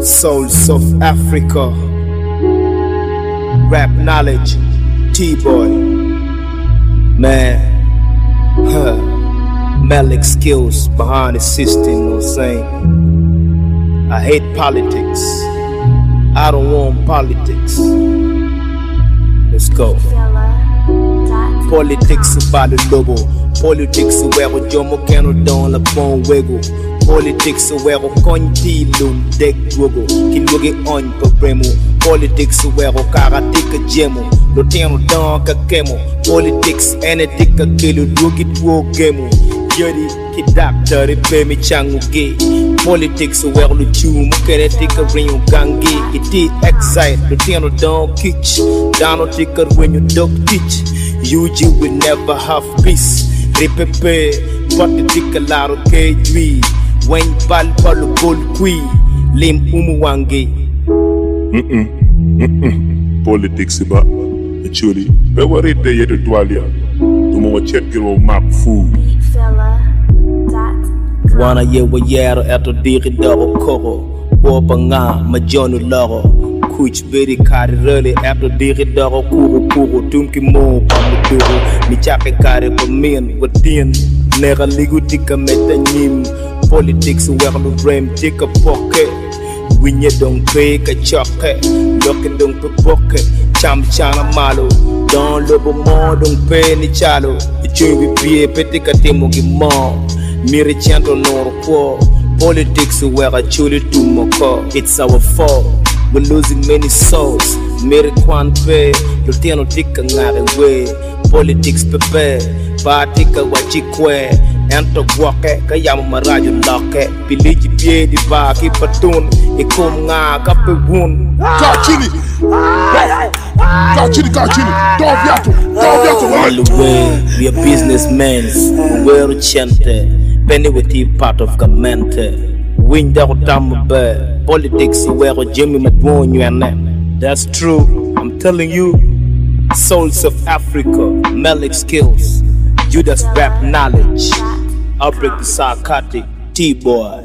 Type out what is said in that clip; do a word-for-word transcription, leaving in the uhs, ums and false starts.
Souls of Africa, rap knowledge, T-boy, man, huh, Malik skills behind the system, you know what I'm saying? I hate politics, I don't want politics. Let's go. Politics about the lobo, politics where we jomo cano down la bon wego. Politics where we conti lum deck drogo, kiloge on premo. Politics where we karatika jemo, loteno down kakemo. Politics anything ka kilo dugit wo gemo. Yodi ki doctor pay me changu gay. Politics where lu chu mukere tika rinyo gangi. Iti excite loteno down kitch. Dano tika when you dog teach. U G will never have peace. Repepe, but the tika laro K three. When bal palo bol kui, lim umuwangi. Mm-mm, mm-mm. Politics ba, actually. But what it day to Dwalia? Tumo wa check your map food. Wana ye wa yero eto diri doro koro. Wopa nga majonu loro. Kuch beri kari rele eto diri doro kuru kuru. Tumki mo pamuduro. Mi chake kari pamin wadin. Nera ligu tika meta nyim. Politics where the dream take a pocket. When you don't pay a chocolate, look at don't pocket. Cham chana malo, don't love more, don't pay any chalo. It should be a petica timogi more. Miri chanto nor poor. Politics where I truly do moko. It's our fault. We're losing many souls. Miri kwan pay, Lutino tika ngare way. Politics prepare, Batika wachikwe. Ento guake, kaya marayo lake. Piliji pie di ba ki patun. Ikum nga kape wun. Kachini! Kachini, kachini! Doviato! Doviato! All the way, we are businessmen. We're chente. Penny with the part of government. Win da utamabe. Politics where Jimmy Madwon you and that's true. I'm telling you. Souls of Africa, Malik skills. Judas rap knowledge. I'll break the psychotic T-boy.